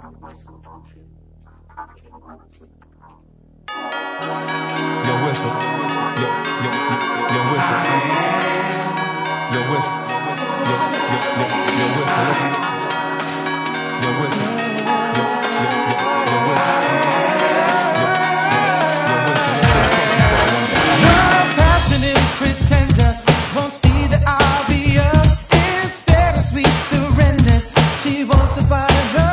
Yo, whistle. Yo, whistle. Yo, whistle. Yo, whistle. Yo, whistle. Yo, whistle. Passionate pretender won't see the obvious. Instead of sweet surrender, she wants to find her.